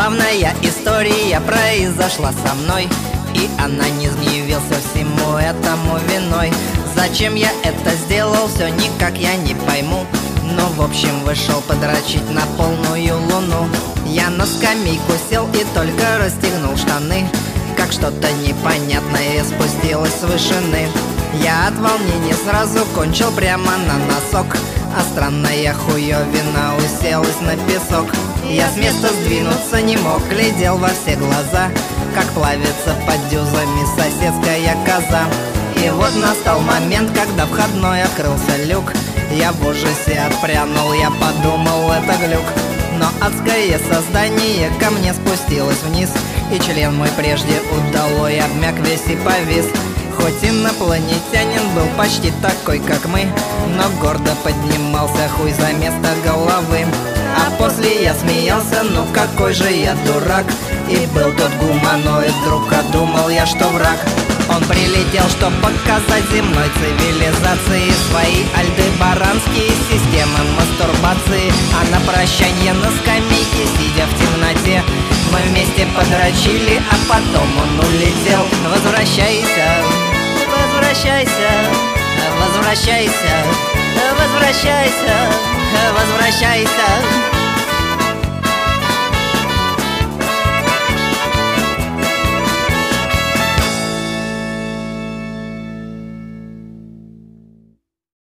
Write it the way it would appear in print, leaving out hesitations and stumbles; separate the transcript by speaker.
Speaker 1: Забавная история произошла со мной, и анонизм явился всему этому виной. Зачем я это сделал, все никак я не пойму. Но в общем вышел подрочить на полную луну. Я на скамейку сел и только расстегнул штаны, как что-то непонятное спустилось с вышины. Я от волнения сразу кончил прямо на носок, а странная хуёвина уселась на песок. Я с места сдвинуться не мог, глядел во все глаза, как плавится под дюзами соседская коза. И вот настал момент, когда входной открылся люк. Я в ужасе отпрянул, я подумал, это глюк. Но адское создание ко мне спустилось вниз, и член мой прежде удалой обмяк весь и повис. Хоть инопланетянин был почти такой, как мы, но гордо поднимался хуй за место головы. А после я смеялся, ну какой же я дурак. И был тот гуманоид друг, а думал я, что враг. Он прилетел, чтоб показать земной цивилизации свои альдебаранские системы мастурбации. А на прощанье на скамейке, сидя в темноте, мы вместе подрочили, а потом он улетел. Возвращайся, возвращайся, возвращайся, возвращайся, возвращайся.